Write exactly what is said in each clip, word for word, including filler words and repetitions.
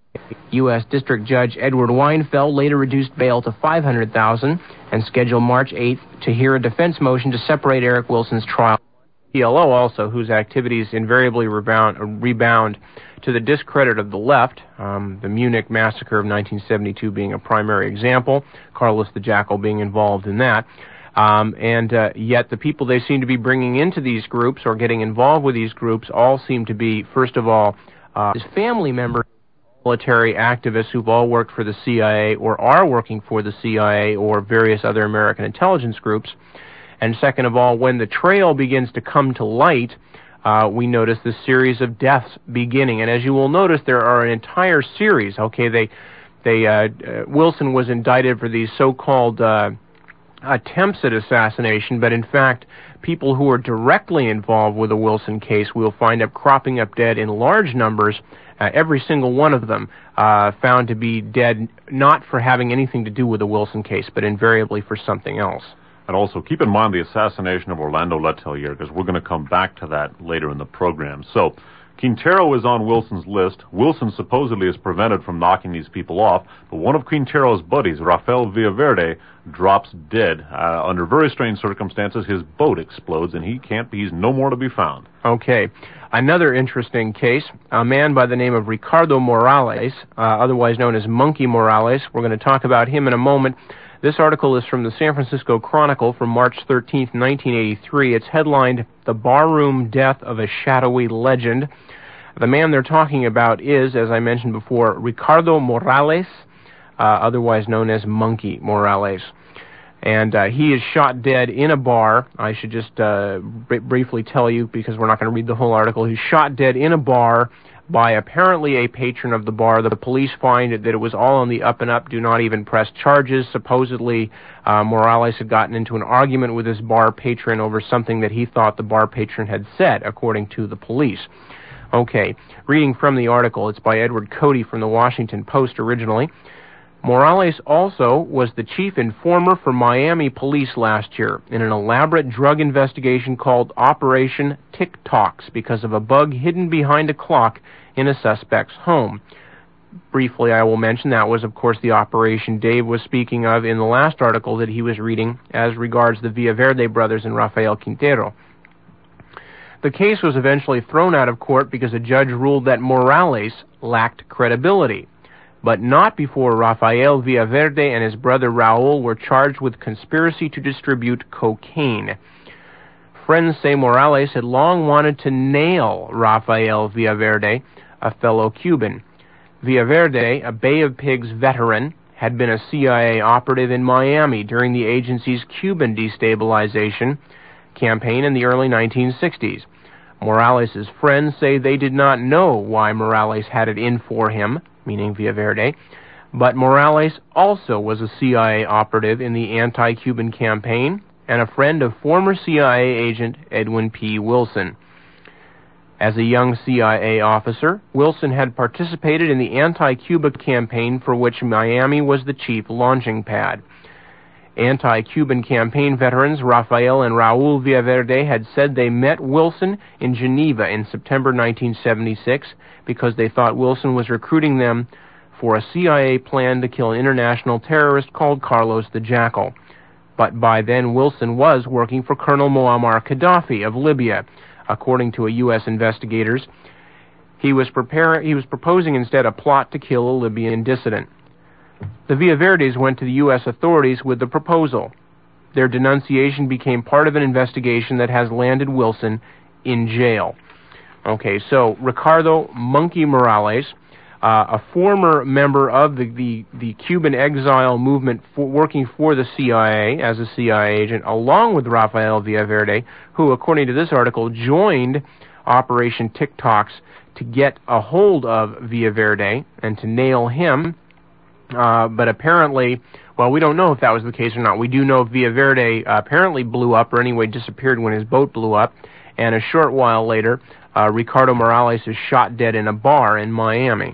U S District Judge Edward Weinfeld later reduced bail to five hundred thousand dollars and scheduled March eighth to hear a defense motion to separate Eric Wilson's trial. P L O also, whose activities invariably rebound, rebound to the discredit of the left, um, the Munich massacre of nineteen seventy-two being a primary example, Carlos the Jackal being involved in that. Um, and uh, yet the people they seem to be bringing into these groups or getting involved with these groups all seem to be, first of all, uh, his family members, military activists who've all worked for the C I A or are working for the C I A or various other American intelligence groups. And second of all, when the trail begins to come to light, uh, we notice this series of deaths beginning. And as you will notice, there are an entire series. Okay, they, they, uh, uh, Wilson was indicted for these so-called uh, attempts at assassination, but in fact, people who are directly involved with the Wilson case will find up cropping up dead in large numbers. Uh, every single one of them uh, found to be dead not for having anything to do with the Wilson case, but invariably for something else. And also, keep in mind the assassination of Orlando Letelier, because we're going to come back to that later in the program. So, Quintero is on Wilson's list. Wilson supposedly is prevented from knocking these people off, but one of Quintero's buddies, Rafael Villaverde, drops dead. Uh, under very strange circumstances, his boat explodes, and he can't be, he's no more to be found. Okay. Another interesting case, a man by the name of Ricardo Morales, uh, otherwise known as Monkey Morales. We're going to talk about him in a moment. This article is from the San Francisco Chronicle from March thirteenth, nineteen eighty-three. It's headlined, "The Barroom Death of a Shadowy Legend." The man they're talking about is, as I mentioned before, Ricardo Morales, uh, otherwise known as Monkey Morales. And uh, he is shot dead in a bar. I should just uh, br- briefly tell you, because we're not going to read the whole article. He's shot dead in a bar by apparently a patron of the bar. The police find that it was all on the up and up, do not even press charges. Supposedly, uh, Morales had gotten into an argument with his bar patron over something that he thought the bar patron had said, according to the police. Okay, reading from the article, it's by Edward Cody from the Washington Post originally. Morales also was the chief informer for Miami police last year in an elaborate drug investigation called Operation TikToks because of a bug hidden behind a clock in a suspect's home. Briefly, I will mention that was, of course, the operation Dave was speaking of in the last article that he was reading as regards the Villaverde brothers and Rafael Quintero. The case was eventually thrown out of court because a judge ruled that Morales lacked credibility, but not before Rafael Villaverde and his brother Raul were charged with conspiracy to distribute cocaine. Friends say Morales had long wanted to nail Rafael Villaverde, a fellow Cuban. Villaverde, a Bay of Pigs veteran, had been a C I A operative in Miami during the agency's Cuban destabilization campaign in the early nineteen sixties. Morales' friends say they did not know why Morales had it in for him, meaning Villaverde, but Morales also was a C I A operative in the anti-Cuban campaign and a friend of former C I A agent Edwin P. Wilson. As a young C I A officer, Wilson had participated in the anti-Cuba campaign for which Miami was the chief launching pad. Anti-Cuban campaign veterans Rafael and Raul Villaverde had said they met Wilson in Geneva in September nineteen seventy-six because they thought Wilson was recruiting them for a C I A plan to kill an international terrorist called Carlos the Jackal. But by then, Wilson was working for Colonel Muammar Gaddafi of Libya. According to a U S investigators, he was, prepar- he was proposing instead a plot to kill a Libyan dissident. The Villaverdes went to the U S authorities with the proposal. Their denunciation became part of an investigation that has landed Wilson in jail. Okay, so Ricardo Monkey Morales, uh, a former member of the, the, the Cuban exile movement for, working for the C I A as a C I A agent, along with Rafael Villaverde, who, according to this article, joined Operation TikToks to get a hold of Villaverde and to nail him. Uh, but apparently, well, we don't know if that was the case or not. We do know Villaverde uh, apparently blew up, or anyway disappeared when his boat blew up, and a short while later, uh, Ricardo Morales is shot dead in a bar in Miami.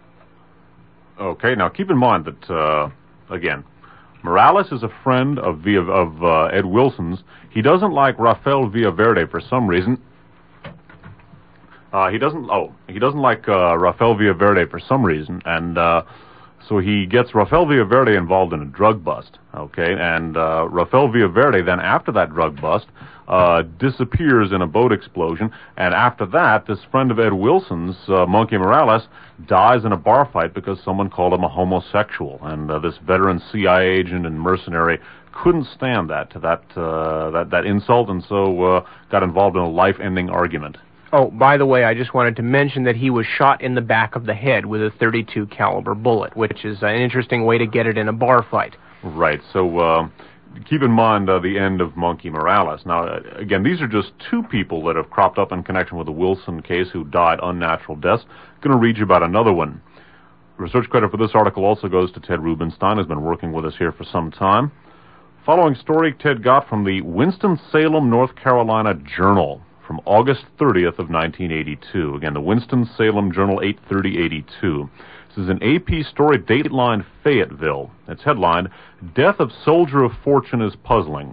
Okay, now keep in mind that, uh, again, Morales is a friend of, Villa, of uh, Ed Wilson's. He doesn't like Rafael Villaverde for some reason. Uh, Uh, he doesn't. Oh, he doesn't like uh, Rafael Villaverde for some reason, and uh, so he gets Rafael Villaverde involved in a drug bust. Okay, and uh, Rafael Villaverde then, after that drug bust, uh, disappears in a boat explosion, and after that, this friend of Ed Wilson's, uh, Monkey Morales, dies in a bar fight because someone called him a homosexual, and uh, this veteran C I A agent and mercenary couldn't stand that to that uh, that that insult, and so uh, got involved in a life-ending argument. Oh, by the way, I just wanted to mention that he was shot in the back of the head with a thirty-two caliber bullet, which is an interesting way to get it in a bar fight. Right. So uh, keep in mind uh, the end of Monkey Morales. Now, uh, again, these are just two people that have cropped up in connection with the Wilson case who died unnatural deaths. I'm going to read you about another one. Research credit for this article also goes to Ted Rubenstein, who's been working with us here for some time. Following story Ted got from the Winston-Salem, North Carolina Journal from August thirtieth of nineteen eighty-two. Again, the Winston-Salem Journal, eight thirty eighty-two. This is an A P story, Dateline Fayetteville. It's headlined, Death of Soldier of Fortune is Puzzling.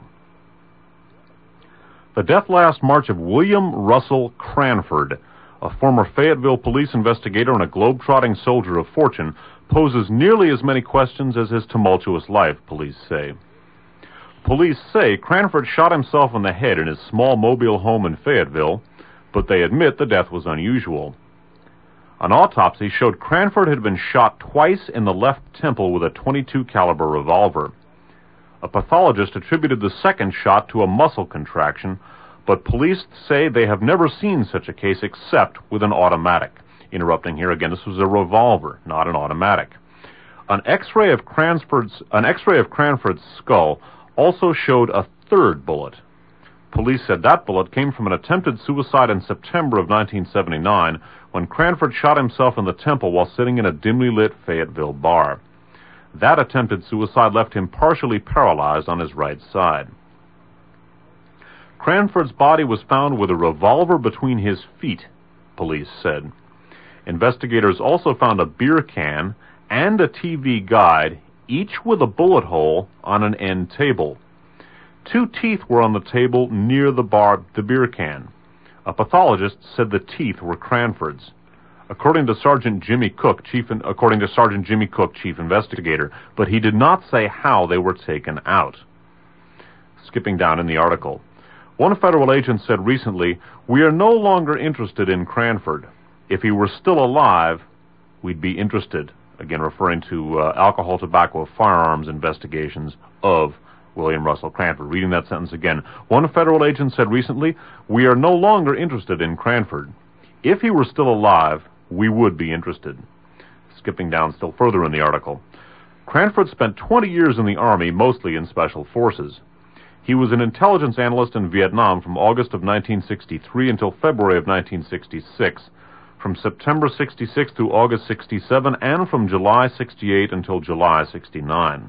The death last March of William Russell Cranford, a former Fayetteville police investigator and a globe-trotting soldier of fortune, poses nearly as many questions as his tumultuous life, police say. Police say Cranford shot himself in the head in his small mobile home in Fayetteville, but they admit the death was unusual. An autopsy showed Cranford had been shot twice in the left temple with a twenty-two caliber revolver. A pathologist attributed the second shot to a muscle contraction, but police say they have never seen such a case except with an automatic. Interrupting here again, this was a revolver, not an automatic. An X-ray of Cranford's, an X-ray of Cranford's skull also showed a third bullet. Police said that bullet came from an attempted suicide in September of nineteen seventy-nine, when Cranford shot himself in the temple while sitting in a dimly lit Fayetteville bar. That attempted suicide left him partially paralyzed on his right side. Cranford's body was found with a revolver between his feet, police said. Investigators also found a beer can and a T V guide, each with a bullet hole on an end table. Two teeth were on the table near the bar, the beer can. A pathologist said the teeth were Cranford's. According to Sergeant Jimmy Cook, chief, according to Sergeant Jimmy Cook, chief investigator, but he did not say how they were taken out. Skipping down in the article. One federal agent said recently, "We are no longer interested in Cranford. If he were still alive, we'd be interested." Again, referring to uh, alcohol, tobacco, firearms investigations of William Russell Cranford. Reading that sentence again. One federal agent said recently, "We are no longer interested in Cranford. If he were still alive, we would be interested." Skipping down still further in the article. Cranford spent twenty years in the Army, mostly in Special Forces. He was an intelligence analyst in Vietnam from August of nineteen sixty-three until February of nineteen sixty-six, from September sixty-six through August sixty-seven, and from July sixty-eight until July sixty-nine.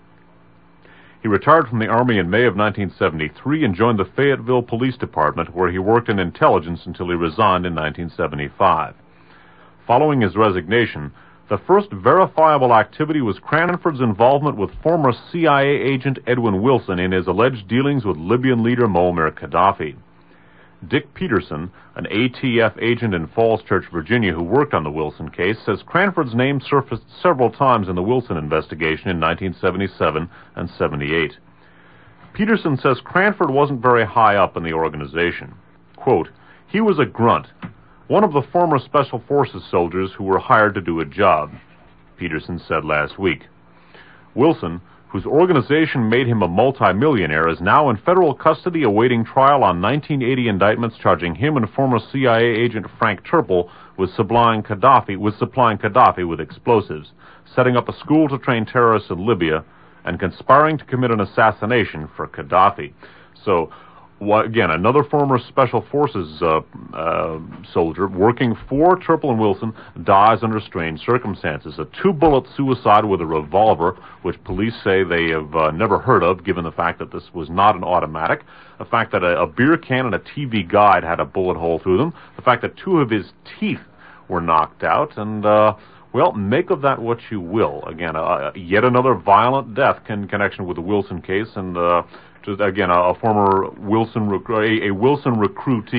He retired from the Army in May of nineteen seventy-three and joined the Fayetteville Police Department, where he worked in intelligence until he resigned in nineteen seventy-five. Following his resignation, the first verifiable activity was Cranford's involvement with former C I A agent Edwin Wilson in his alleged dealings with Libyan leader Muammar Gaddafi. Dick Peterson, an A T F agent in Falls Church, Virginia, who worked on the Wilson case, says Cranford's name surfaced several times in the Wilson investigation in nineteen seventy-seven and seventy-eight. Peterson says Cranford wasn't very high up in the organization. Quote, "He was a grunt, one of the former Special Forces soldiers who were hired to do a job," Peterson said last week. Wilson, whose organization made him a multimillionaire, is now in federal custody awaiting trial on nineteen eighty indictments charging him and former C I A agent Frank Turple with supplying Gaddafi, with supplying Gaddafi with explosives, setting up a school to train terrorists in Libya, and conspiring to commit an assassination for Gaddafi. So, well, again, another former Special Forces uh, uh, soldier working for Turple and Wilson dies under strange circumstances. A two-bullet suicide with a revolver, which police say they have uh, never heard of, given the fact that this was not an automatic, the fact that a, a beer can and a T V guide had a bullet hole through them, the fact that two of his teeth were knocked out, and, uh, well, make of that what you will. Again, uh, yet another violent death in connection with the Wilson case, and... Uh, Again, a, a former Wilson, rec- a, a Wilson recruitee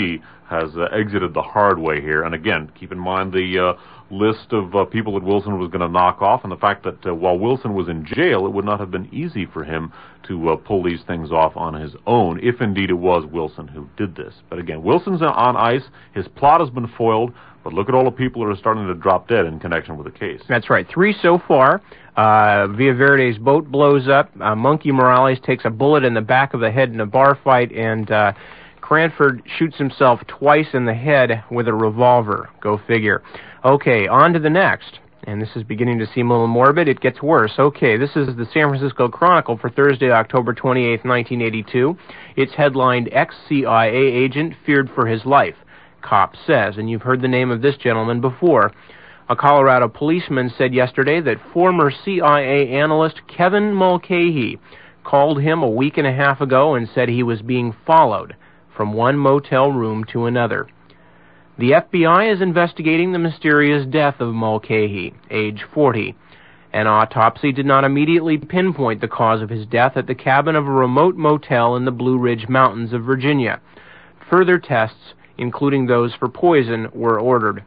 has uh, exited the hard way here. And again, keep in mind the uh, list of uh, people that Wilson was going to knock off, and the fact that uh, while Wilson was in jail, it would not have been easy for him to uh, pull these things off on his own, if indeed it was Wilson who did this. But again, Wilson's on ice. His plot has been foiled, but look at all the people that are starting to drop dead in connection with the case. That's right. Three so far. Uh, Villaverde's boat blows up. Uh, Monkey Morales takes a bullet in the back of the head in a bar fight, and uh, Cranford shoots himself twice in the head with a revolver. Go figure. Okay, on to the next. And this is beginning to seem a little morbid. It gets worse. Okay, this is the San Francisco Chronicle for Thursday, October twenty-eighth, nineteen eighty-two. It's headlined, Ex-C I A Agent Feared for His Life, Cop Says. And you've heard the name of this gentleman before. A Colorado policeman said yesterday that former C I A analyst Kevin Mulcahy called him a week and a half ago and said he was being followed from one motel room to another. The F B I is investigating the mysterious death of Mulcahy, age forty. An autopsy did not immediately pinpoint the cause of his death at the cabin of a remote motel in the Blue Ridge Mountains of Virginia. Further tests, including those for poison, were ordered.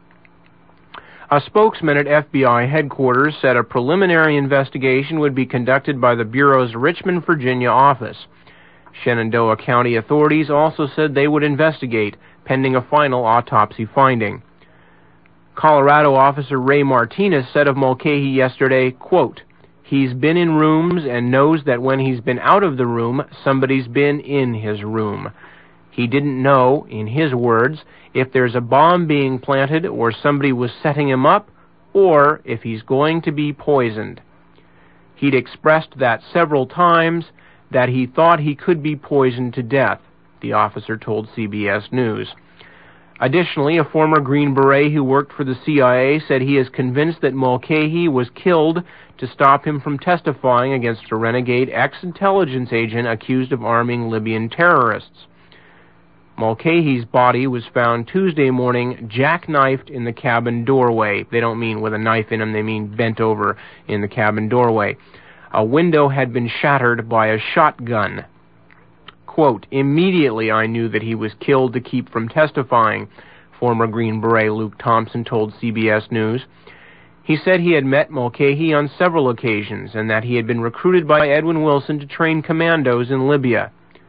A spokesman at F B I headquarters said a preliminary investigation would be conducted by the Bureau's Richmond, Virginia office. Shenandoah County authorities also said they would investigate, pending a final autopsy finding. Colorado officer Ray Martinez said of Mulcahy yesterday, quote, "He's been in rooms and knows that when he's been out of the room, somebody's been in his room. He didn't know, in his words, if there's a bomb being planted or somebody was setting him up, or if he's going to be poisoned. He'd expressed that several times, that he thought he could be poisoned to death," the officer told C B S News. Additionally, a former Green Beret who worked for the C I A said he is convinced that Mulcahy was killed to stop him from testifying against a renegade ex-intelligence agent accused of arming Libyan terrorists. Mulcahy's body was found Tuesday morning jackknifed in the cabin doorway. They don't mean with a knife in him, they mean bent over in the cabin doorway. A window had been shattered by a shotgun. Quote, "Immediately I knew that he was killed to keep from testifying," former Green Beret Luke Thompson told C B S News. He said he had met Mulcahy on several occasions and that he had been recruited by Edwin Wilson to train commandos in Libya.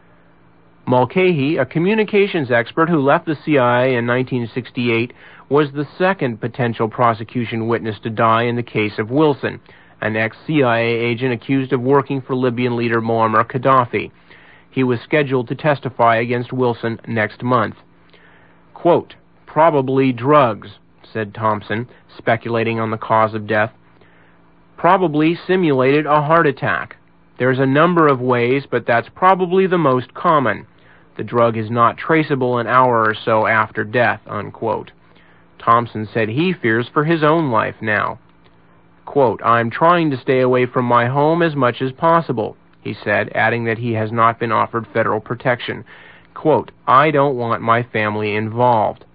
Mulcahy, a communications expert who left the C I A in nineteen sixty-eight, was the second potential prosecution witness to die in the case of Wilson, an ex-C I A agent accused of working for Libyan leader Muammar Gaddafi. He was scheduled to testify against Wilson next month. Quote, "Probably drugs," said Thompson, speculating on the cause of death. "Probably simulated a heart attack. There's a number of ways, but that's probably the most common. The drug is not traceable an hour or so after death," unquote. Thompson said he fears for his own life now. Quote, "I'm trying to stay away from my home as much as possible," he said, adding that he has not been offered federal protection. Quote, "I don't want my family involved."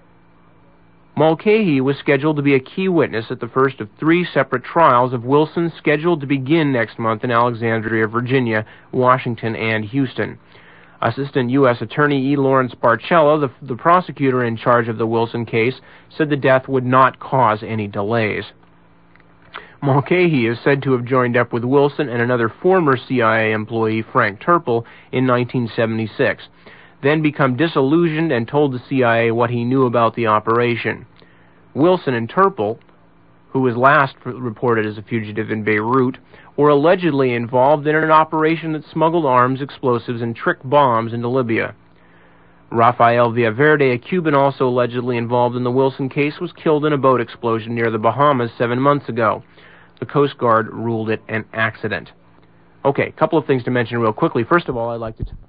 Mulcahy was scheduled to be a key witness at the first of three separate trials of Wilson scheduled to begin next month in Alexandria, Virginia, Washington, and Houston. Assistant U S Attorney E. Lawrence Barcella, the, the prosecutor in charge of the Wilson case, said the death would not cause any delays. Mulcahy is said to have joined up with Wilson and another former C I A employee, Frank Turple, in nineteen seventy-six, then become disillusioned and told the C I A what he knew about the operation. Wilson and Turple, who was last reported as a fugitive in Beirut, were allegedly involved in an operation that smuggled arms, explosives, and trick bombs into Libya. Rafael Villaverde, a Cuban also allegedly involved in the Wilson case, was killed in a boat explosion near the Bahamas seven months ago. The Coast Guard ruled it an accident. Okay, a couple of things to mention real quickly. First of all, I'd like to... T-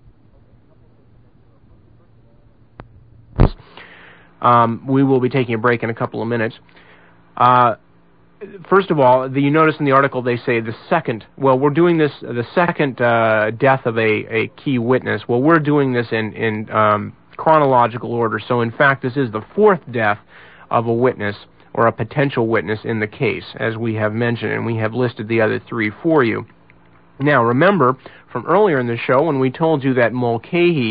um, we will be taking a break in a couple of minutes. Uh, first of all, the, you notice in the article they say the second... Well, we're doing this, the second uh, death of a, a key witness. Well, we're doing this in, in um, chronological order. So, in fact, this is the fourth death of a witness or a potential witness in the case, as we have mentioned, and we have listed the other three for you. Now, remember, from earlier in the show, when we told you that Mulcahy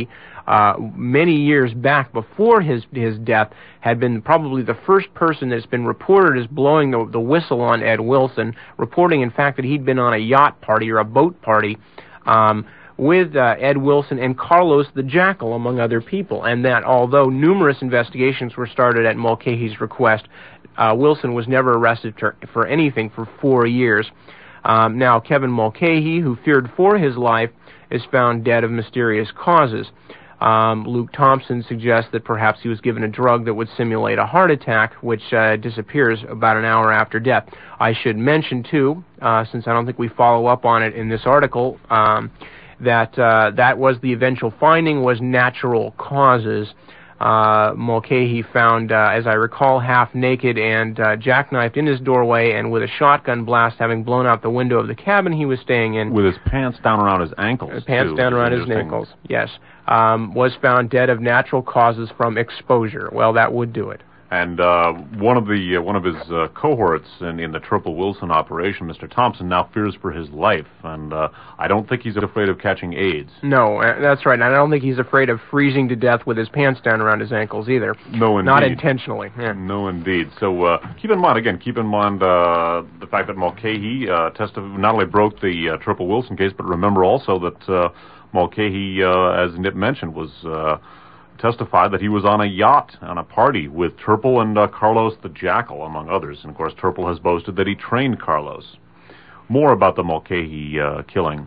uh, many years back before his his death, had been probably the first person that's been reported as blowing the, the whistle on Ed Wilson, reporting, in fact, that he'd been on a yacht party or a boat party um, with uh, Ed Wilson and Carlos the Jackal, among other people, and that although numerous investigations were started at Mulcahy's request, uh, Wilson was never arrested for, for anything for four years. Um, now, Kevin Mulcahy, who feared for his life, is found dead of mysterious causes. Um, Luke Thompson suggests that perhaps he was given a drug that would simulate a heart attack, which uh, disappears about an hour after death. I should mention, too, uh, since I don't think we follow up on it in this article, um, that uh, that was the eventual finding was natural causes. Uh, Mulcahy found, uh, as I recall, half naked and uh, jackknifed in his doorway and with a shotgun blast having blown out the window of the cabin he was staying in. With his pants down around his ankles. Uh, pants too, down around his ankles, yes. Um, was found dead of natural causes from exposure. Well, that would do it. And uh, one of the uh, one of his uh, cohorts in, in the Triple Wilson operation, Mister Thompson, now fears for his life, and uh, I don't think he's afraid of catching AIDS. No, uh, that's right. And I don't think he's afraid of freezing to death with his pants down around his ankles either. No, indeed. Not intentionally. Yeah. No, indeed. So uh, keep in mind, again, keep in mind uh, the fact that Mulcahy uh, testif- not only broke the uh, Triple Wilson case, but remember also that uh, Mulcahy, uh, as Nip mentioned, was... Uh, testified that he was on a yacht on a party with Turple and uh, Carlos the Jackal, among others. And, of course, Turple has boasted that he trained Carlos. More about the Mulcahy uh, killing.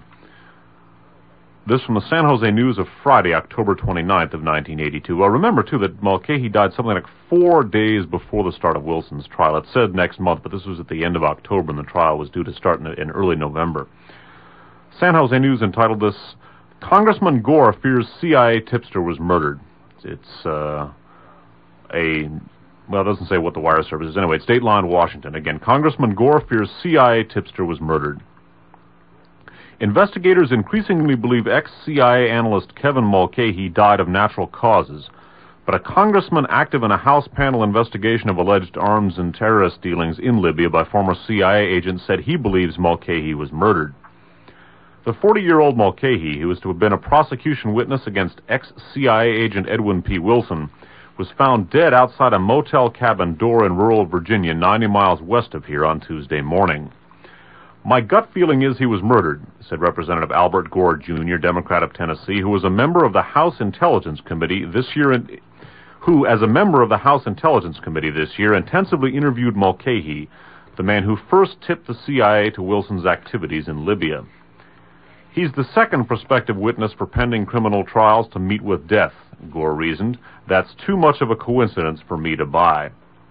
This from the San Jose News of Friday, October twenty-ninth of nineteen eighty-two. Well, remember, too, that Mulcahy died something like four days before the start of Wilson's trial. It said next month, but this was at the end of October, and the trial was due to start in, in early November. San Jose News entitled this, Congressman Gore fears C I A tipster was murdered. It's uh, a, well, it doesn't say what the wire service is. Anyway, it's Dateline, Washington. Again, Congressman Gore fears C I A tipster was murdered. Investigators increasingly believe ex-C I A analyst Kevin Mulcahy died of natural causes, but a congressman active in a House panel investigation of alleged arms and terrorist dealings in Libya by former C I A agents said he believes Mulcahy was murdered. The forty-year-old Mulcahy, who was to have been a prosecution witness against ex-C I A agent Edwin P. Wilson, was found dead outside a motel cabin door in rural Virginia, ninety miles west of here, on Tuesday morning. My gut feeling is he was murdered, said Representative Albert Gore, Junior, Democrat of Tennessee, who was a member of the House Intelligence Committee this year, in, who, as a member of the House Intelligence Committee this year, intensively interviewed Mulcahy, the man who first tipped the C I A to Wilson's activities in Libya. He's the second prospective witness for pending criminal trials to meet with death, Gore reasoned. That's too much of a coincidence for me to buy.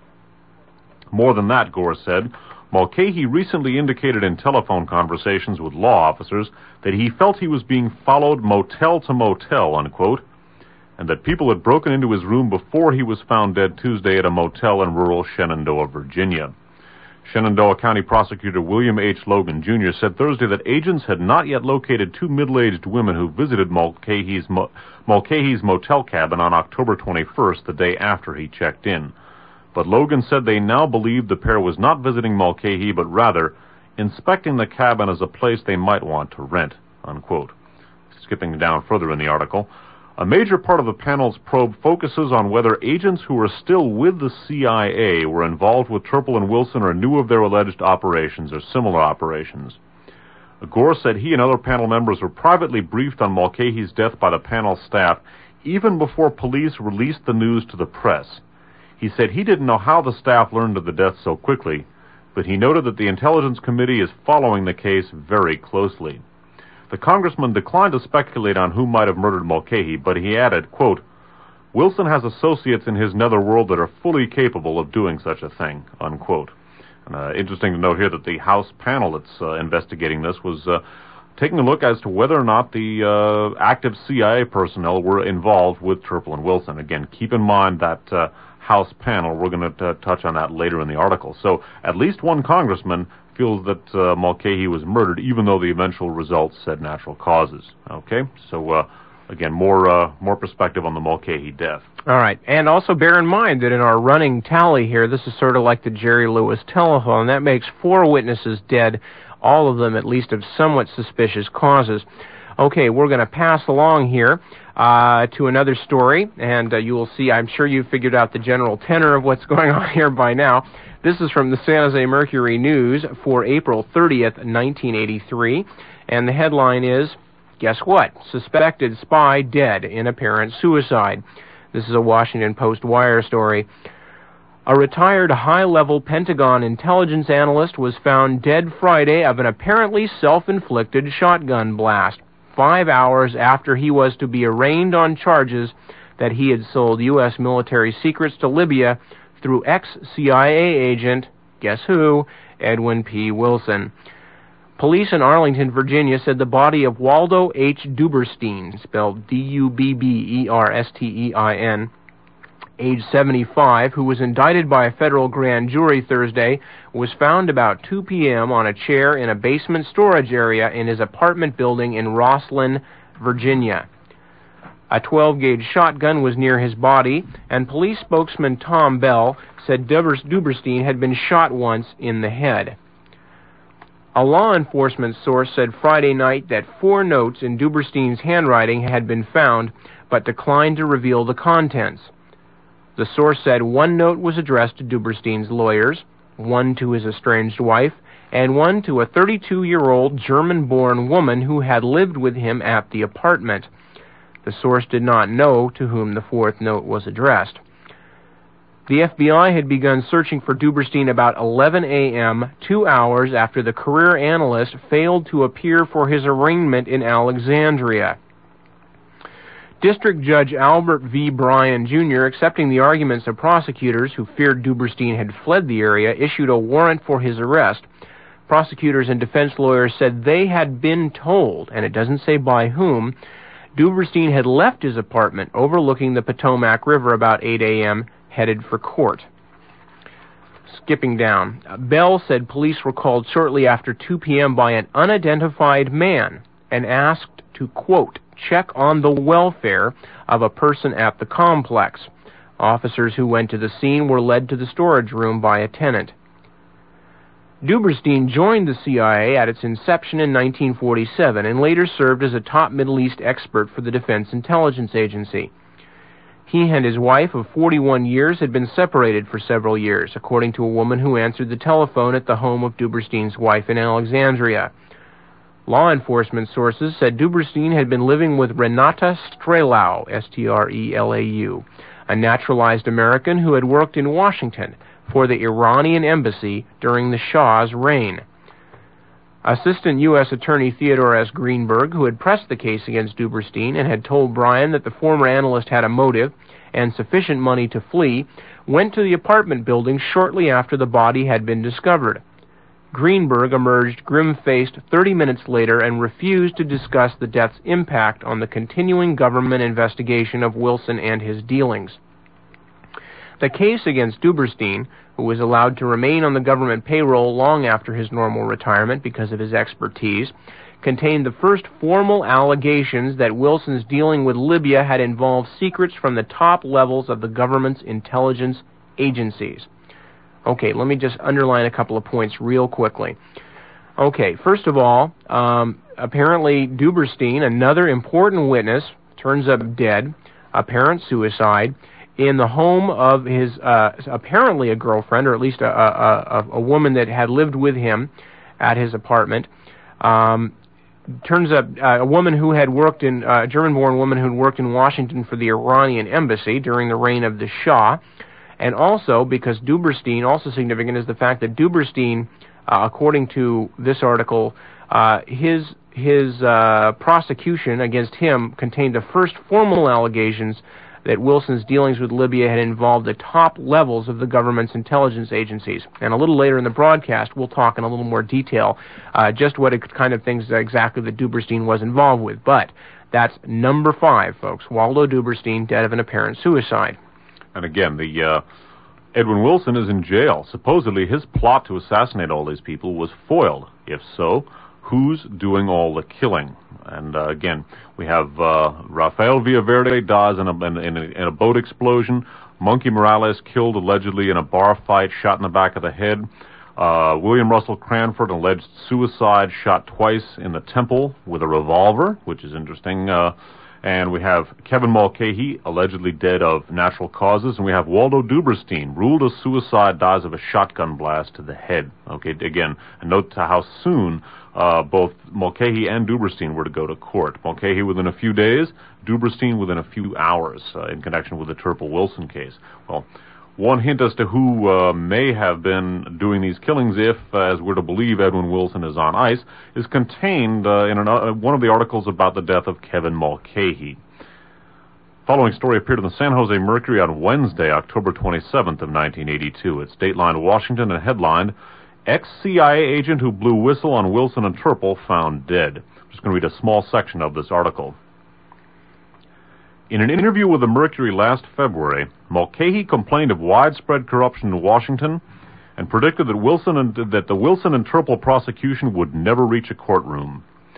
More than that, Gore said, Mulcahy recently indicated in telephone conversations with law officers that he felt he was being followed motel to motel, unquote, and that people had broken into his room before he was found dead Tuesday at a motel in rural Shenandoah, Virginia. Shenandoah County Prosecutor William H. Logan, Junior said Thursday that agents had not yet located two middle-aged women who visited Mulcahy's, Mo- Mulcahy's motel cabin on October twenty-first, the day after he checked in. But Logan said they now believed the pair was not visiting Mulcahy, but rather inspecting the cabin as a place they might want to rent, unquote. Skipping down further in the article, a major part of the panel's probe focuses on whether agents who are still with the C I A were involved with Turple and Wilson or knew of their alleged operations or similar operations. Gore said he and other panel members were privately briefed on Mulcahy's death by the panel staff even before police released the news to the press. He said he didn't know how the staff learned of the death so quickly, but he noted that the Intelligence Committee is following the case very closely. The congressman declined to speculate on who might have murdered Mulcahy, but he added, quote, Wilson has associates in his netherworld that are fully capable of doing such a thing, unquote. Uh, interesting to note here that the House panel that's uh, investigating this was uh, taking a look as to whether or not the uh, active C I A personnel were involved with Turple and Wilson. Again, keep in mind that uh, House panel, we're going to touch on that later in the article. So at least one congressman feels that uh, Mulcahy was murdered, even though the eventual results said natural causes. Okay, so uh, again, more uh, more perspective on the Mulcahy death. All right, and also bear in mind that in our running tally here, this is sort of like the Jerry Lewis telephone. That makes four witnesses dead, all of them at least of somewhat suspicious causes. Okay, we're going to pass along here uh, to another story, and uh, you will see, I'm sure you've figured out the general tenor of what's going on here by now. This is from the San Jose Mercury News for April thirtieth, nineteen eighty-three, and the headline is, guess what? Suspected spy dead in apparent suicide. This is a Washington Post wire story. A retired high-level Pentagon intelligence analyst was found dead Friday of an apparently self-inflicted shotgun blast, five hours after he was to be arraigned on charges that he had sold U S military secrets to Libya through ex-C I A agent, guess who, Edwin P. Wilson. Police in Arlington, Virginia, said the body of Waldo H. Duberstein, spelled D U B B E R S T E I N, age seventy-five, who was indicted by a federal grand jury Thursday, was found about two p.m. on a chair in a basement storage area in his apartment building in Rosslyn, Virginia. A twelve gauge shotgun was near his body, and police spokesman Tom Bell said Duberstein had been shot once in the head. A law enforcement source said Friday night that four notes in Duberstein's handwriting had been found, but declined to reveal the contents. The source said one note was addressed to Duberstein's lawyers, one to his estranged wife, and one to a thirty-two-year-old German-born woman who had lived with him at the apartment. The source did not know to whom the fourth note was addressed. The F B I had begun searching for Duberstein about eleven a.m., two hours after the career analyst failed to appear for his arraignment in Alexandria. District Judge Albert V. Bryan, Junior, accepting the arguments of prosecutors who feared Duberstein had fled the area, issued a warrant for his arrest. Prosecutors and defense lawyers said they had been told, and it doesn't say by whom, Duberstein had left his apartment overlooking the Potomac River about eight a.m., headed for court. Skipping down, Bell said police were called shortly after two p.m. by an unidentified man and asked to, quote, check on the welfare of a person at the complex. Officers who went to the scene were led to the storage room by a tenant. Duberstein joined the C I A at its inception in nineteen forty-seven and later served as a top Middle East expert for the Defense Intelligence Agency. He and his wife of forty-one years had been separated for several years, according to a woman who answered the telephone at the home of Duberstein's wife in Alexandria. Law enforcement sources said Duberstein had been living with Renata Strelau, S T R E L A U, a naturalized American who had worked in Washington for the Iranian embassy during the Shah's reign. Assistant U S Attorney Theodore S. Greenberg, who had pressed the case against Duberstein and had told Bryan that the former analyst had a motive and sufficient money to flee, went to the apartment building shortly after the body had been discovered. Greenberg emerged grim-faced thirty minutes later and refused to discuss the death's impact on the continuing government investigation of Wilson and his dealings. The case against Duberstein, who was allowed to remain on the government payroll long after his normal retirement because of his expertise, contained the first formal allegations that Wilson's dealing with Libya had involved secrets from the top levels of the government's intelligence agencies. Okay, let me just underline a couple of points real quickly. Okay, first of all, um, apparently Duberstein, another important witness, turns up dead, apparent suicide, in the home of his, uh, apparently a girlfriend, or at least a, a, a, a woman that had lived with him at his apartment. Um, turns up uh, a woman who had worked in, uh, a German-born woman who had worked in Washington for the Iranian embassy during the reign of the Shah. And also, because Duberstein, also significant is the fact that Duberstein, uh, according to this article, uh, his his uh, prosecution against him contained the first formal allegations that Wilson's dealings with Libya had involved the top levels of the government's intelligence agencies. And a little later in the broadcast, we'll talk in a little more detail uh, just what kind of things exactly that Duberstein was involved with. But that's number five, folks. Waldo Duberstein, dead of an apparent suicide. And again, the uh, Edwin Wilson is in jail. Supposedly, his plot to assassinate all these people was foiled. If so, who's doing all the killing? And uh, again, we have uh, Rafael Villaverde dies in a, in, a, in a boat explosion. Monkey Morales killed allegedly in a bar fight, shot in the back of the head. Uh, William Russell Cranford, alleged suicide, shot twice in the temple with a revolver, which is interesting. Uh, and we have Kevin Mulcahy, allegedly dead of natural causes. And we have Waldo Duberstein, ruled a suicide, dies of a shotgun blast to the head. Okay, again, a note to how soon uh, both Mulcahy and Duberstein were to go to court. Mulcahy within a few days, Duberstein within a few hours uh, in connection with the Turple Wilson case. Well, one hint as to who uh, may have been doing these killings, if, uh, as we're to believe, Edwin Wilson is on ice, is contained uh, in an, uh, one of the articles about the death of Kevin Mulcahy. Following story appeared in the San Jose Mercury on Wednesday, October twenty-seventh of nineteen eighty-two. It's datelined Washington and headlined, Ex-C I A agent who blew whistle on Wilson and Turple found dead. I'm just going to read a small section of this article. In an interview with the Mercury last February, Mulcahy complained of widespread corruption in Washington and predicted that Wilson and that the Wilson and Turple prosecution would never reach a courtroom.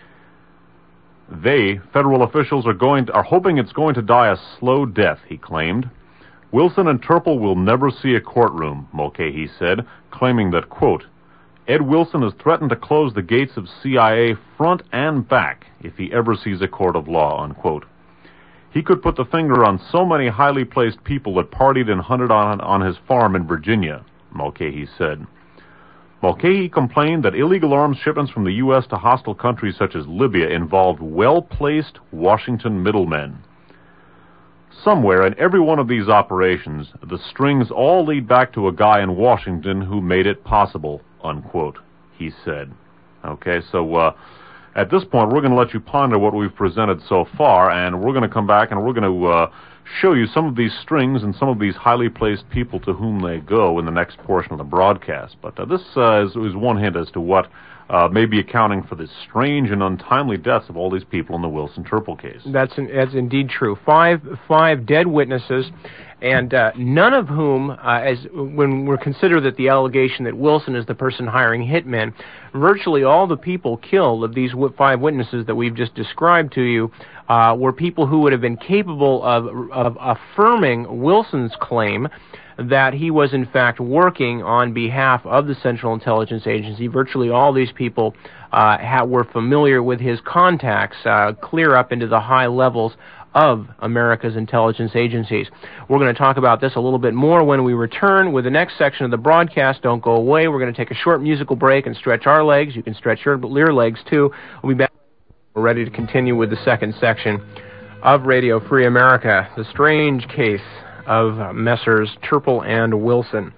They, federal officials, are going to, are hoping it's going to die a slow death, he claimed. Wilson and Turple will never see a courtroom, Mulcahy said, claiming that, quote, Ed Wilson has threatened to close the gates of C I A front and back if he ever sees a court of law, unquote. He could put the finger on so many highly placed people that partied and hunted on, on his farm in Virginia, Mulcahy said. Mulcahy complained that illegal arms shipments from the U S to hostile countries such as Libya involved well-placed Washington middlemen. Somewhere in every one of these operations, the strings all lead back to a guy in Washington who made it possible, unquote, he said. Okay, so, uh, at this point, we're going to let you ponder what we've presented so far, and we're going to come back and we're going to uh, show you some of these strings and some of these highly placed people to whom they go in the next portion of the broadcast. But uh, this uh, is, is one hint as to what uh, may be accounting for the strange and untimely deaths of all these people in the Wilson-Turple case. That's, in, that's indeed true. Five, five dead witnesses, and uh, none of whom, uh, as when we consider that the allegation that Wilson is the person hiring hitmen, virtually all the people killed of these w- five witnesses that we've just described to you uh, were people who would have been capable of, of affirming Wilson's claim that he was in fact working on behalf of the Central Intelligence Agency. Virtually all these people uh, ha- were familiar with his contacts, uh, clear up into the high levels of America's intelligence agencies. We're going to talk about this a little bit more when we return with the next section of the broadcast. Don't go away. We're going to take a short musical break and stretch our legs. You can stretch your, your legs too. We'll be back. We're ready to continue with the second section of Radio Free America, the strange case of uh, Messrs. Turple and Wilson.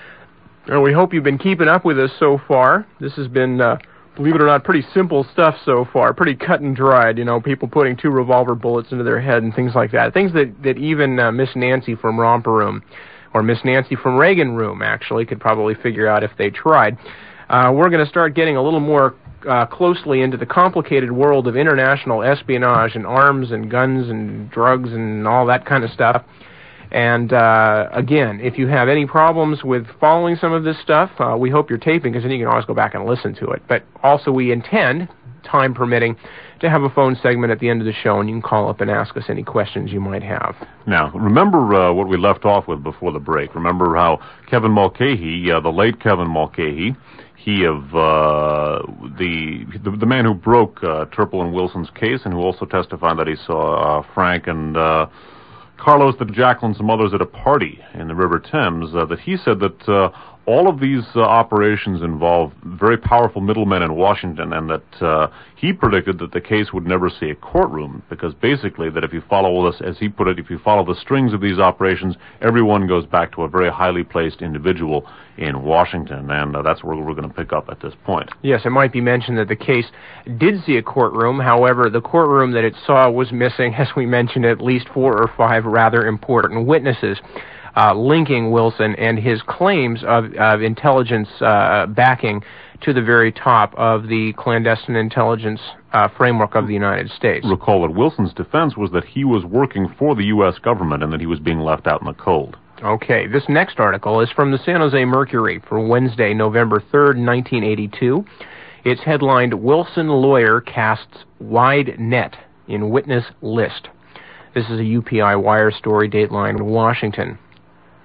And we hope you've been keeping up with us so far. This has been, uh, believe it or not, pretty simple stuff so far, pretty cut and dried, you know, people putting two revolver bullets into their head and things like that. Things that, that even uh, Miss Nancy from Romper Room, or Miss Nancy from Reagan Room, actually, could probably figure out if they tried. Uh, we're going to start getting a little more uh, closely into the complicated world of international espionage and arms and guns and drugs and all that kind of stuff. And, uh, again, if you have any problems with following some of this stuff, uh, we hope you're taping, because then you can always go back and listen to it. But also we intend, time permitting, to have a phone segment at the end of the show, and you can call up and ask us any questions you might have. Now, remember uh, what we left off with before the break. Remember how Kevin Mulcahy, uh, the late Kevin Mulcahy, he of uh, the, the the man who broke uh, Turple and Wilson's case, and who also testified that he saw uh, Frank and uh, Carlos the Jackal and some others at a party in the River Thames, uh, that he said that uh, all of these uh, operations involve very powerful middlemen in Washington, and that uh, he predicted that the case would never see a courtroom, because basically that if you follow this, as he put it, if you follow the strings of these operations, everyone goes back to a very highly placed individual in Washington, and uh, that's where we're going to pick up at this point. Yes, it might be mentioned that the case did see a courtroom. However, the courtroom that it saw was missing, as we mentioned, at least four or five rather important witnesses uh, linking Wilson and his claims of, of intelligence uh, backing to the very top of the clandestine intelligence uh, framework of the United States. Recall that Wilson's defense was that he was working for the U S government and that he was being left out in the cold. Okay, this next article is from the San Jose Mercury for Wednesday, November third, nineteen eighty-two. It's headlined, Wilson Lawyer Casts Wide Net in Witness List. This is a U P I Wire story, dateline Washington.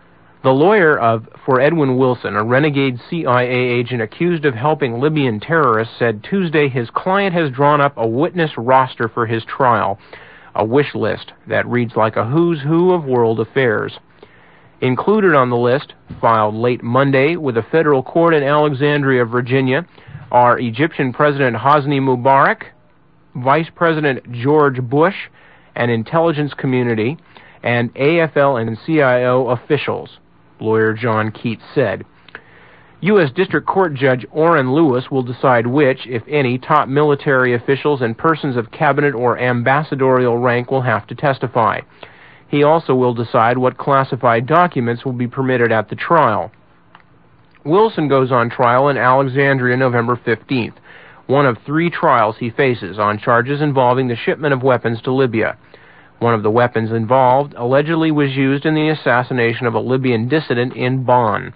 The lawyer of for Edwin Wilson, a renegade C I A agent accused of helping Libyan terrorists, said Tuesday his client has drawn up a witness roster for his trial, a wish list that reads like a who's who of world affairs. Included on the list, filed late Monday with a federal court in Alexandria, Virginia, are Egyptian President Hosni Mubarak, Vice President George Bush, an intelligence community, and A F L and C I O officials, lawyer John Keats said. U S District Court Judge Orrin Lewis will decide which, if any, top military officials and persons of cabinet or ambassadorial rank will have to testify. He also will decide what classified documents will be permitted at the trial. Wilson goes on trial in Alexandria November fifteenth, one of three trials he faces on charges involving the shipment of weapons to Libya. One of the weapons involved allegedly was used in the assassination of a Libyan dissident in Bonn.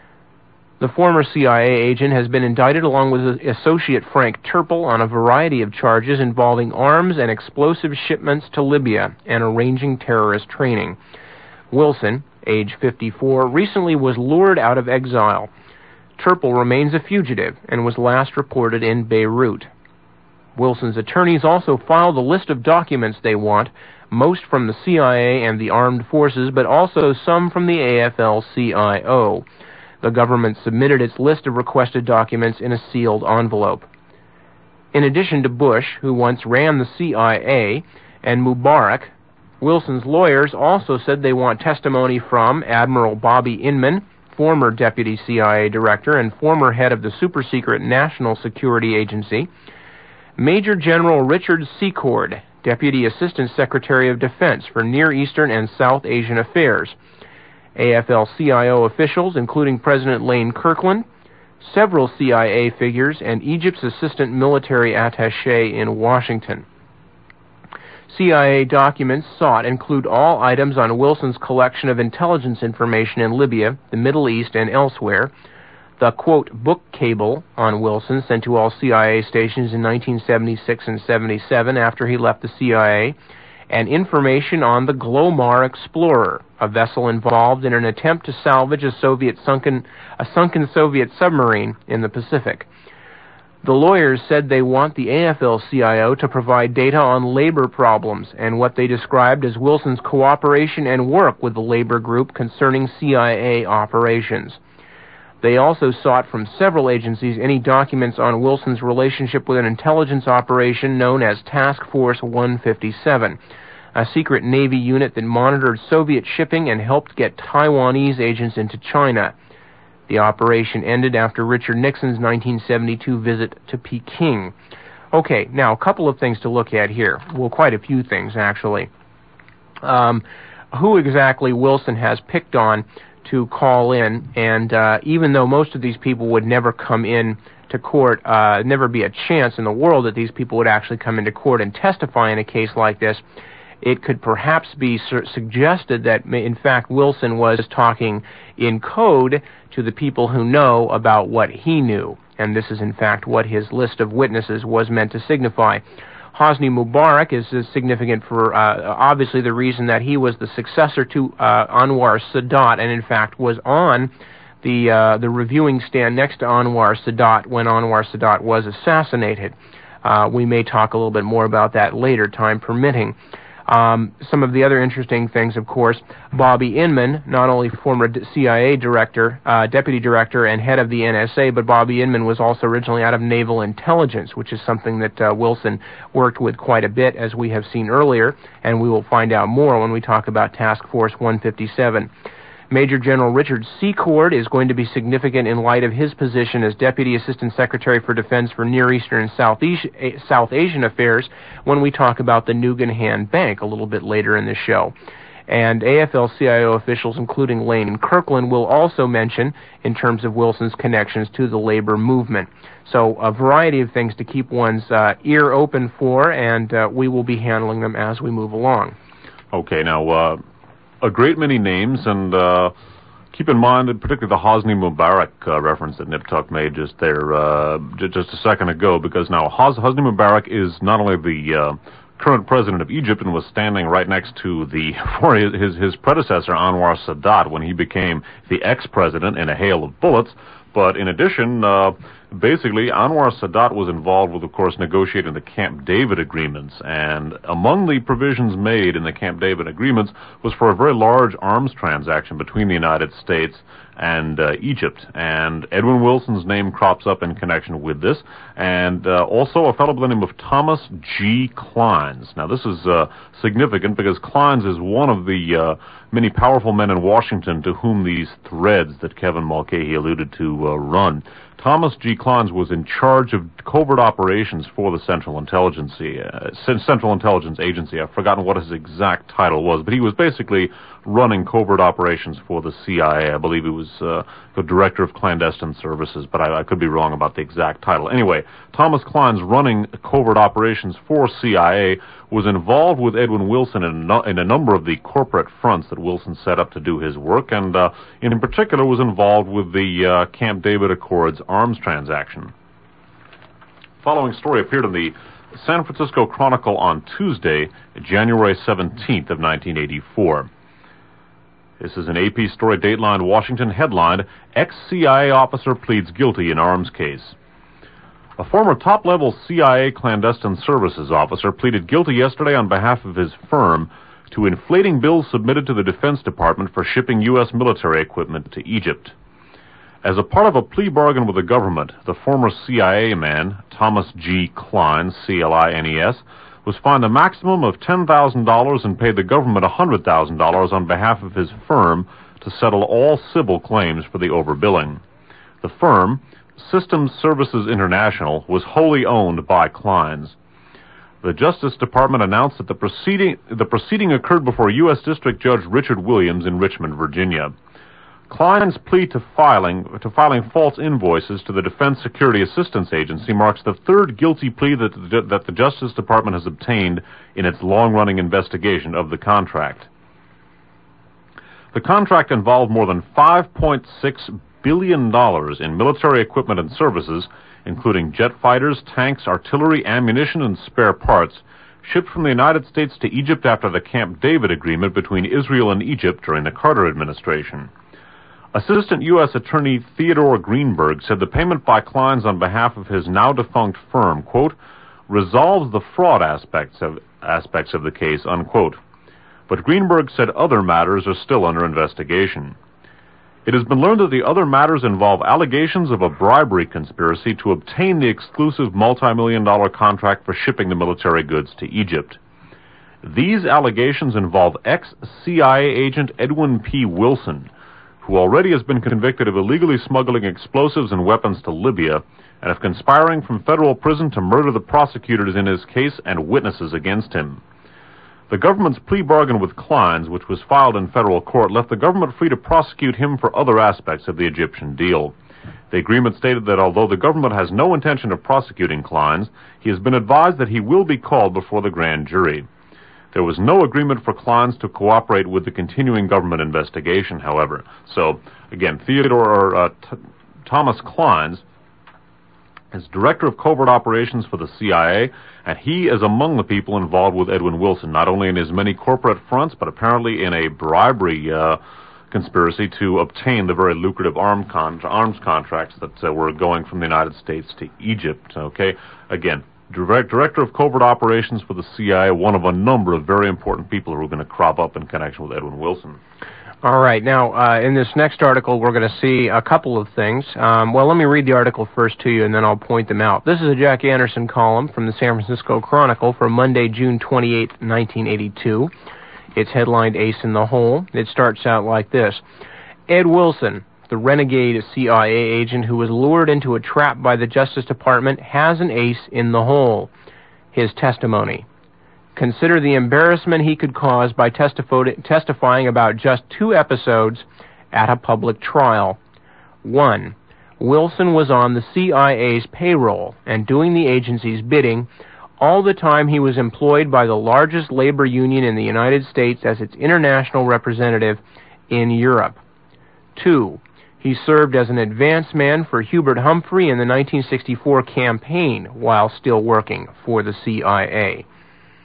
The former C I A agent has been indicted along with associate Frank Turpel on a variety of charges involving arms and explosive shipments to Libya and arranging terrorist training. Wilson, age fifty-four, recently was lured out of exile. Turpel remains a fugitive and was last reported in Beirut. Wilson's attorneys also filed a list of documents they want, most from the C I A and the armed forces, but also some from the A F L C I O. The government submitted its list of requested documents in a sealed envelope. In addition to Bush, who once ran the C I A, and Mubarak, Wilson's lawyers also said they want testimony from Admiral Bobby Inman, former deputy C I A director and former head of the super-secret National Security Agency, Major General Richard Secord, Deputy Assistant Secretary of Defense for Near Eastern and South Asian Affairs, A F L C I O officials, including President Lane Kirkland, several C I A figures, and Egypt's Assistant Military Attaché in Washington. C I A documents sought include all items on Wilson's collection of intelligence information in Libya, the Middle East, and elsewhere, the, quote, book cable on Wilson sent to all C I A stations in nineteen seventy-six and seventy-seven after he left the C I A, and information on the Glomar Explorer, a vessel involved in an attempt to salvage a Soviet sunken, a sunken Soviet submarine in the Pacific. The lawyers said they want the A F L C I O to provide data on labor problems and what they described as Wilson's cooperation and work with the labor group concerning C I A operations. They also sought from several agencies any documents on Wilson's relationship with an intelligence operation known as Task Force one fifty-seven, a secret Navy unit that monitored Soviet shipping and helped get Taiwanese agents into China. The operation ended after Richard Nixon's nineteen seventy-two visit to Peking. Okay, now a couple of things to look at here. Well, quite a few things, actually. Um, who exactly Wilson has picked on to call in, and uh, even though most of these people would never come in to court, uh, never be a chance in the world that these people would actually come into court and testify in a case like this, it could perhaps be su- suggested that, in fact, Wilson was talking in code to the people who know about what he knew, and this is, in fact, what his list of witnesses was meant to signify. Hosni Mubarak is, is significant for, uh, obviously, the reason that he was the successor to uh, Anwar Sadat, and in fact was on the uh, the reviewing stand next to Anwar Sadat when Anwar Sadat was assassinated. Uh, we may talk a little bit more about that later, time permitting. Um, some of the other interesting things, of course, Bobby Inman, not only former C I A director, uh, deputy director, and head of the N S A, but Bobby Inman was also originally out of Naval Intelligence, which is something that uh, Wilson worked with quite a bit, as we have seen earlier, and we will find out more when we talk about Task Force one fifty-seven. Major General Richard Secord is going to be significant in light of his position as Deputy Assistant Secretary for Defense for Near Eastern and South, East, South Asian Affairs when we talk about the Nugan Bank a little bit later in the show. And A F L C I O officials, including Lane Kirkland, will also mention in terms of Wilson's connections to the labor movement. So a variety of things to keep one's uh, ear open for, and uh, we will be handling them as we move along. Okay, now... Uh a great many names, and uh, keep in mind, particularly the Hosni Mubarak uh, reference that Nip Tuck made just there, uh, j- just a second ago, because now Hos- Hosni Mubarak is not only the uh, current president of Egypt and was standing right next to the for his his predecessor Anwar Sadat when he became the ex-president in a hail of bullets. But in addition, uh, basically, Anwar Sadat was involved with, of course, negotiating the Camp David agreements. And among the provisions made in the Camp David agreements was for a very large arms transaction between the United States and uh, Egypt. And Edwin Wilson's name crops up in connection with this. And uh, also a fellow by the name of Thomas G. Clines. Now, this is uh, significant because Clines is one of the uh, many powerful men in Washington to whom these threads that Kevin Mulcahy alluded to uh, run. Thomas G. Clines was in charge of covert operations for the Central Intelligence, uh, Central Intelligence Agency. I've forgotten what his exact title was, but he was basically running covert operations for the C I A. I believe he was uh, the Director of Clandestine Services, but I, I could be wrong about the exact title. Anyway, Thomas Clines running covert operations for C I A was involved with Edwin Wilson in a, no, in a number of the corporate fronts that Wilson set up to do his work, and uh, in particular was involved with the uh, Camp David Accords arms transaction. The following story appeared in the San Francisco Chronicle on Tuesday, January seventeenth of nineteen eighty-four. This is an A P story, Dateline Washington, headlined, Ex-C I A Officer Pleads Guilty in Arms Case. A former top-level C I A clandestine services officer pleaded guilty yesterday on behalf of his firm to inflating bills submitted to the Defense Department for shipping U S military equipment to Egypt. As a part of a plea bargain with the government, the former C I A man, Thomas G. Clines, C L I N E S, was fined a maximum of ten thousand dollars and paid the government one hundred thousand dollars on behalf of his firm to settle all civil claims for the overbilling. The firm, Systems Services International, was wholly owned by Clines. The Justice Department announced that the proceeding, the proceeding occurred before U S District Judge Richard Williams in Richmond, Virginia. Clines' plea to filing to filing false invoices to the Defense Security Assistance Agency marks the third guilty plea that the, that the Justice Department has obtained in its long-running investigation of the contract. The contract involved more than five point six billion dollars in military equipment and services, including jet fighters, tanks, artillery, ammunition, and spare parts, shipped from the United States to Egypt after the Camp David agreement between Israel and Egypt during the Carter administration. Assistant U S Attorney Theodore Greenberg said the payment by Clines on behalf of his now-defunct firm, quote, resolves the fraud aspects of, aspects of the case, unquote. But Greenberg said other matters are still under investigation. It has been learned that the other matters involve allegations of a bribery conspiracy to obtain the exclusive multi-million dollar contract for shipping the military goods to Egypt. These allegations involve ex-C I A agent Edwin P. Wilson, who already has been convicted of illegally smuggling explosives and weapons to Libya and of conspiring from federal prison to murder the prosecutors in his case and witnesses against him. The government's plea bargain with Clines, which was filed in federal court, left the government free to prosecute him for other aspects of the Egyptian deal. The agreement stated that although the government has no intention of prosecuting Clines, he has been advised that he will be called before the grand jury. There was no agreement for Clines to cooperate with the continuing government investigation, however. So, again, Theodore uh, T- Thomas Clines is Director of Covert Operations for the C I A, and he is among the people involved with Edwin Wilson, not only in his many corporate fronts, but apparently in a bribery uh, conspiracy to obtain the very lucrative arm con- arms contracts that uh, were going from the United States to Egypt. Okay, again, direct, Director of Covert Operations for the C I A, one of a number of very important people who are going to crop up in connection with Edwin Wilson. All right. Now, uh, in this next article, we're going to see a couple of things. Um, well, let me read the article first to you, and then I'll point them out. This is a Jack Anderson column from the San Francisco Chronicle for Monday, June twenty-eighth, nineteen eighty-two. It's headlined Ace in the Hole. It starts out like this. Ed Wilson, the renegade C I A agent who was lured into a trap by the Justice Department, has an ace in the hole. His testimony. Consider the embarrassment he could cause by testif- testifying about just two episodes at a public trial. One, Wilson was on the C I A's payroll and doing the agency's bidding all the time he was employed by the largest labor union in the United States as its international representative in Europe. Two, he served as an advance man for Hubert Humphrey in the nineteen sixty-four campaign while still working for the C I A.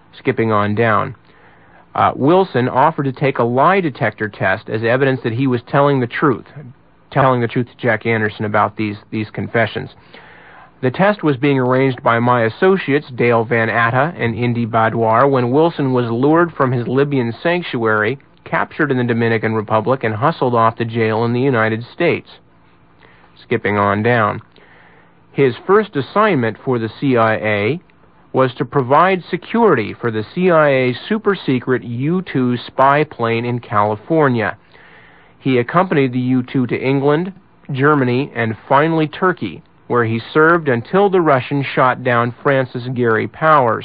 Skipping on down. Uh, Wilson offered to take a lie detector test as evidence that he was telling the truth, telling the truth to Jack Anderson about these, these confessions. The test was being arranged by my associates, Dale Van Atta and Indy Badwar, when Wilson was lured from his Libyan sanctuary, captured in the Dominican Republic, and hustled off to jail in the United States. Skipping on down. His first assignment for the C I A was to provide security for the C I A's super-secret U two spy plane in California. He accompanied the U two to England, Germany, and finally Turkey, where he served until the Russians shot down Francis Gary Powers.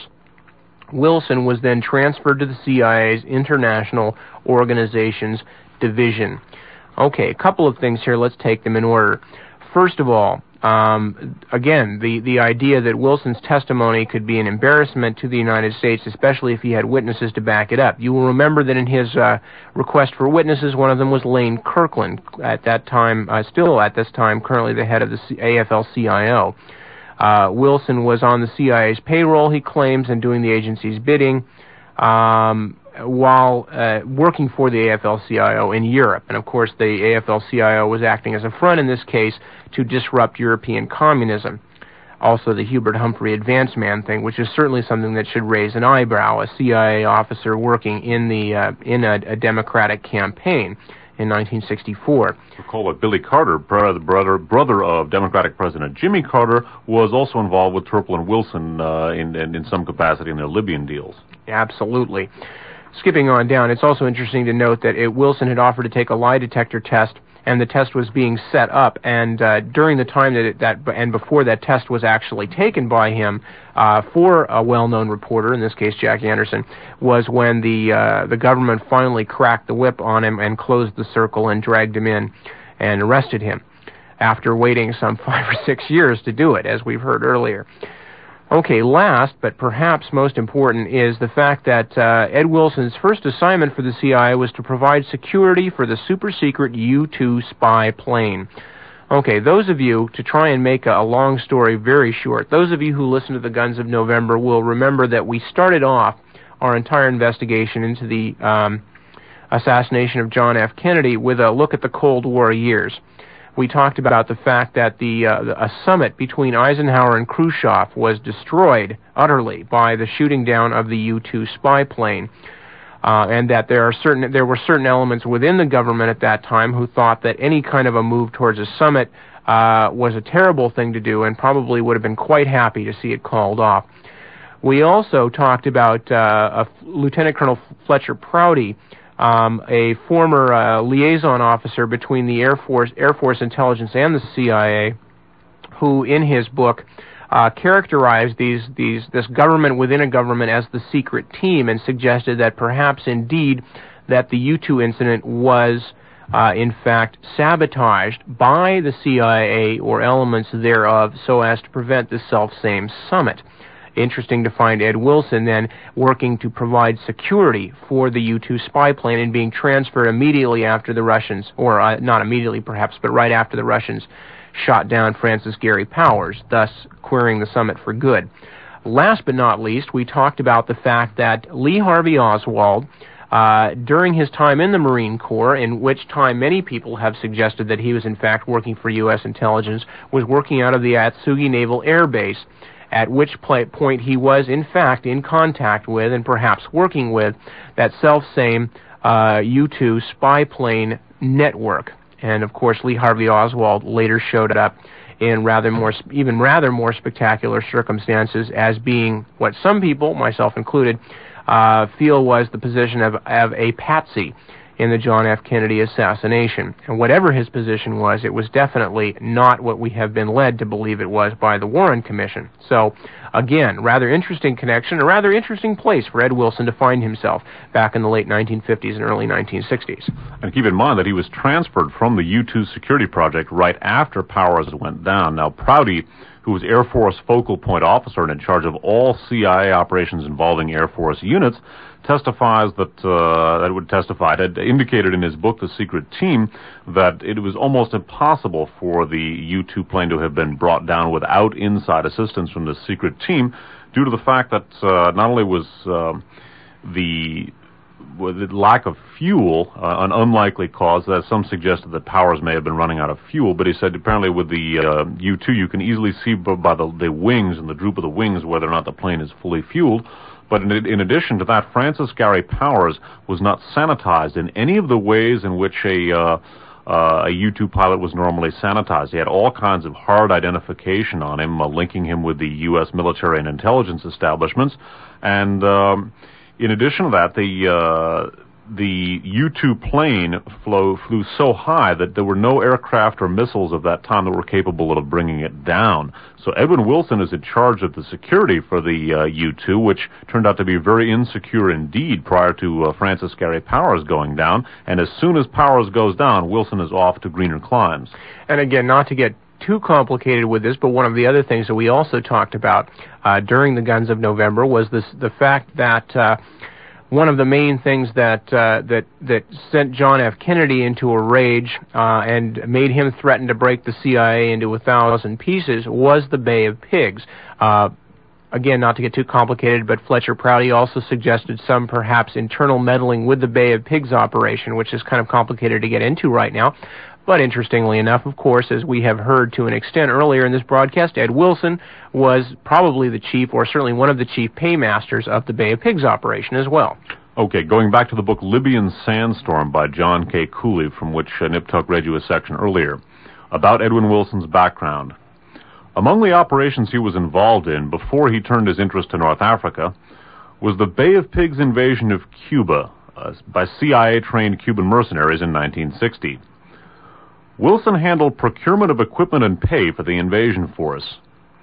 Wilson was then transferred to the C I A's International Organizations Division. Okay, a couple of things here. Let's take them in order. First of all, um, again, the, the idea that Wilson's testimony could be an embarrassment to the United States, especially if he had witnesses to back it up. You will remember that in his uh, request for witnesses, one of them was Lane Kirkland, at that time, uh, still at this time, currently the head of the A F L C I O. Uh, Wilson was on the C I A's payroll, he claims, and doing the agency's bidding, um, while uh, working for the A F L C I O in Europe. And of course, the A F L C I O was acting as a front in this case to disrupt European communism. Also, the Hubert Humphrey advance man thing, which is certainly something that should raise an eyebrow. A C I A officer working in the uh, in a, a Democratic campaign in nineteen sixty-four. Recall that Billy Carter, brother, brother, brother of Democratic President Jimmy Carter, was also involved with Turple and Wilson uh, in, in, in some capacity in their Libyan deals. Absolutely. Skipping on down, it's also interesting to note that it, Wilson had offered to take a lie detector test, and the test was being set up, and uh, during the time that, it, that and before that test was actually taken by him uh, for a well-known reporter, in this case Jack Anderson, was when the uh, the government finally cracked the whip on him and closed the circle and dragged him in and arrested him after waiting some five or six years to do it, as we've heard earlier. Okay, last, but perhaps most important, is the fact that uh, Ed Wilson's first assignment for the C I A was to provide security for the super-secret U two spy plane. Okay, those of you, to try and make a, a long story very short, those of you who listen to the Guns of November will remember that we started off our entire investigation into the um, assassination of John F. Kennedy with a look at the Cold War years. We talked about the fact that the uh, a summit between Eisenhower and Khrushchev was destroyed utterly by the shooting down of the U two spy plane, uh, and that there are certain there were certain elements within the government at that time who thought that any kind of a move towards a summit uh, was a terrible thing to do, and probably would have been quite happy to see it called off. We also talked about uh, a Lieutenant Colonel Fletcher Prouty, Um, a former uh, liaison officer between the Air Force, Air Force Intelligence and the C I A, who, in his book, uh, characterized these, these, this government within a government as the secret team, and suggested that perhaps indeed that the U two incident was, uh, in fact, sabotaged by the C I A or elements thereof so as to prevent the self-same summit. Interesting to find Ed Wilson then working to provide security for the U two spy plane and being transferred immediately after the Russians, or uh, not immediately perhaps, but right after the Russians shot down Francis Gary Powers, thus queering the summit for good. Last but not least, we talked about the fact that Lee Harvey Oswald, uh, during his time in the Marine Corps, in which time many people have suggested that he was in fact working for U S intelligence, was working out of the Atsugi Naval Air Base, at which point he was, in fact, in contact with and perhaps working with that self-same uh, U two spy plane network. And, of course, Lee Harvey Oswald later showed up in rather more, even rather more spectacular circumstances as being what some people, myself included, uh, feel was the position of, of a patsy in the John F. Kennedy assassination. And whatever his position was, it was definitely not what we have been led to believe it was by the Warren Commission. So, again, rather interesting connection, a rather interesting place for Ed Wilson to find himself back in the late nineteen fifties and early nineteen sixties. And keep in mind that he was transferred from the U two security project right after Powers went down. Now, Prouty, who was Air Force focal point officer and in charge of all C I A operations involving Air Force units, testifies that, uh, that would testify, had indicated in his book, The Secret Team, that it was almost impossible for the U two plane to have been brought down without inside assistance from the secret team, due to the fact that uh, not only was uh, the with the lack of fuel, uh, an unlikely cause, that some suggested that Powers may have been running out of fuel, but he said apparently with the uh, U two you can easily see by the, the wings and the droop of the wings whether or not the plane is fully fueled. But in, in addition to that, Francis Gary Powers was not sanitized in any of the ways in which a uh, uh, a U two pilot was normally sanitized. He had all kinds of hard identification on him, uh, linking him with the U S military and intelligence establishments, and um, in addition to that, the uh, the U two plane flew, flew so high that there were no aircraft or missiles of that time that were capable of bringing it down. So Edwin Wilson is in charge of the security for the uh, U two, which turned out to be very insecure indeed prior to uh, Francis Gary Powers going down. And as soon as Powers goes down, Wilson is off to greener climes. And again, not to get too complicated with this, but one of the other things that we also talked about uh, during the Guns of November was this the fact that uh, one of the main things that uh, that that sent John F. Kennedy into a rage uh, and made him threaten to break the C I A into a thousand pieces was the Bay of Pigs. Uh, Again, not to get too complicated, but Fletcher Prouty also suggested some perhaps internal meddling with the Bay of Pigs operation, which is kind of complicated to get into right now. But interestingly enough, of course, as we have heard to an extent earlier in this broadcast, Ed Wilson was probably the chief, or certainly one of the chief paymasters of the Bay of Pigs operation as well. Okay, going back to the book Libyan Sandstorm by John K. Cooley, from which uh, Nip Tuck read you a section earlier, about Edwin Wilson's background. Among the operations he was involved in before he turned his interest to North Africa was the Bay of Pigs invasion of Cuba uh, by C I A-trained Cuban mercenaries in nineteen sixty. Wilson handled procurement of equipment and pay for the invasion force.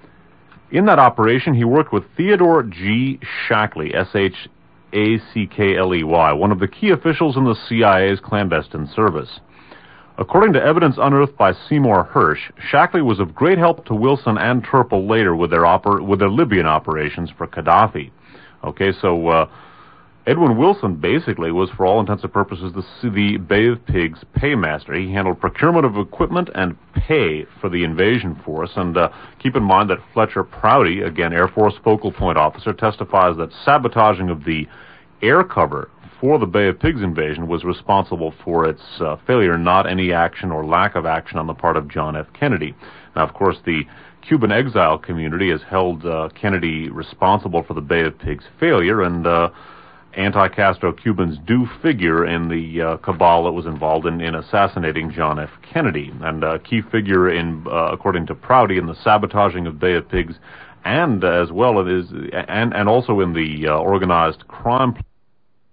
In that operation, he worked with Theodore G. Shackley, S H A C K L E Y, one of the key officials in the C I A's clandestine service. According to evidence unearthed by Seymour Hersh, Shackley was of great help to Wilson and Turple later with their oper- with their Libyan operations for Gaddafi. Okay, so uh, Edwin Wilson basically was, for all intents and purposes, the, the Bay of Pigs paymaster. He handled procurement of equipment and pay for the invasion force. And uh, keep in mind that Fletcher Prouty, again, Air Force focal point officer, testifies that sabotaging of the air cover for the Bay of Pigs invasion was responsible for its uh, failure, not any action or lack of action on the part of John F. Kennedy. Now, of course, the Cuban exile community has held uh, Kennedy responsible for the Bay of Pigs failure, and uh, anti-Castro Cubans do figure in the uh, cabal that was involved in, in assassinating John F. Kennedy. And a key figure, in, uh, according to Prouty, in the sabotaging of Bay of Pigs, and uh, as well it is, and, and also in the uh, organized crime